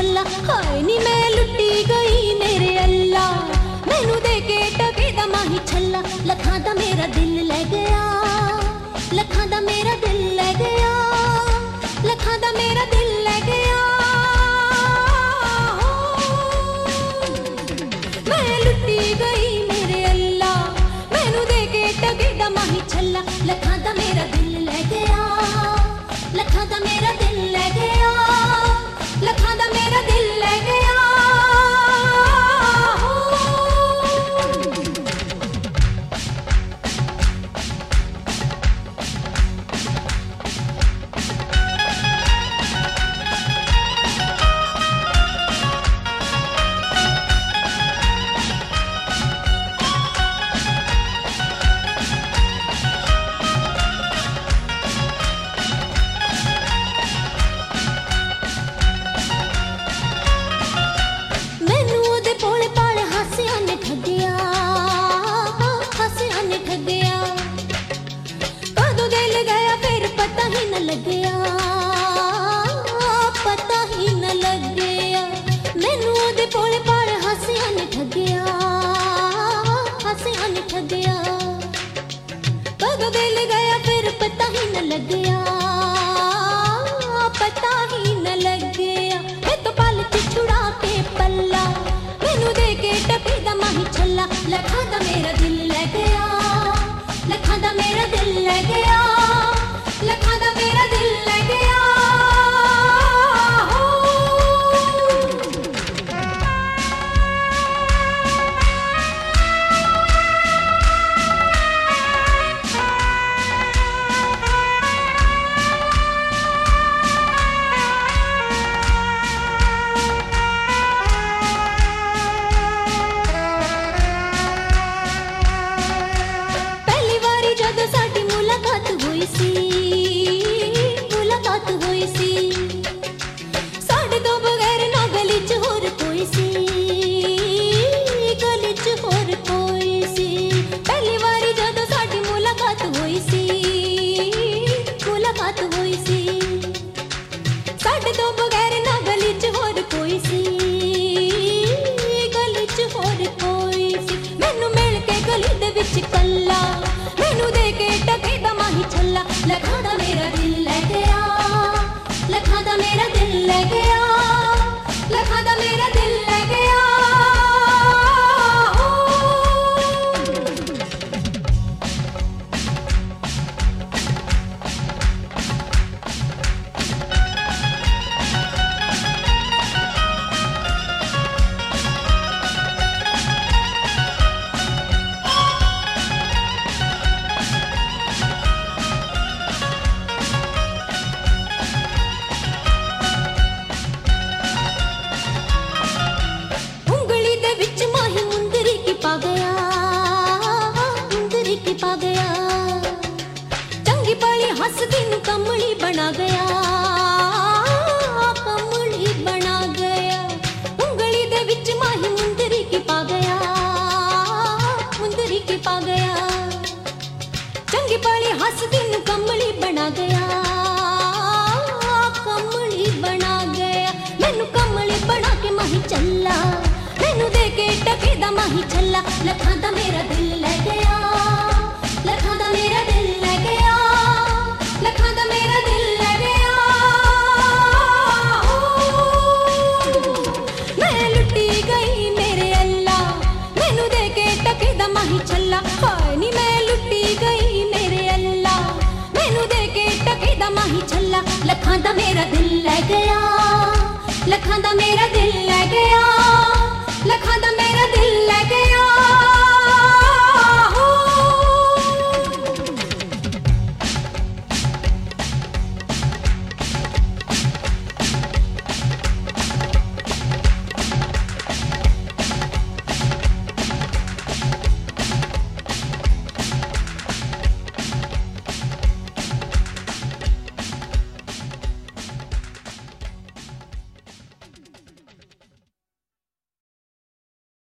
छल्ला। हाय नी मैं लुटी गई मेरे अल्लाह, मैनू दे के टके दा माही छल्ला। लखां दा मेरा दिल ले गया, लखां दा मेरा दिल ले गया, लखां दा मेरा दिल ले गया। मैं लुटी गई मेरे अल्लाह, मैनू दे के टके दा माही छल्ला। लखां दा मेरा दिल ले गया, लखां दा मेरा दिल ले गया, लखां दा मेरा दिल ले गया। पता ही न लग गया, मैनू ओदे भोले भाले हासिया ने ठगया, हासिया ने ठगया। कदों दिल गया फिर पता ही न लग गया, पता ही न लग गया। मैं तो पल च छुड़ा के पल्ला, मैनू दे के टके दा माही छल्ला। लखां दा मेरा दिल ले गया, लखां दा मेरा दिल ले गया, लखां दा मेरा दिल ले गया। पहली बारी जदों साडी मुलाकात हुई सी, मुलाकात हुई सी, साढ़े तो बगैर ना गली च होर कोई सी, गली च होर कोई सी। पहली बारी जदों साडी मुलाकात हुई सी, मुलाकात हुई सी, साढ़े तो बगैर ना गली च होर कोई सी, गली च होर कोई सी। मैनू मिल के गली दे विच कल्ला, मैनू दे के टके दा माही छल्ला। लखां दा मेरा दिल ले गया, लखां दा मेरा दिल ले गया, लखां दा मेरा दिल ले गया। हंसदी नू कमली बना गया, कमली बना गया। उंगली दे विच माही मुंदरी की पा गया, मुंदरी की पा गया। चंगी भली हंसदी नू कमली बना गया, कमली बना गया। मैनू कमली बना के माही चल्ला, मैनू दे के टके दा माही छल्ला। लखां दा मेरा दिल ले गया, लखां दा मेरा दिल ले गया, लखां दा मेरा दिल ले गया। मैं लुटी गई मेरे अल्लाह, मैनू दे के टके दा माही छल्ला। हाय नी मैं लुटी गई मेरे अल्लाह, मैनू दे के टके दा माही छल्ला। लखां दा मेरा दिल ले गया, लखां दा मेरा दिल ले गया।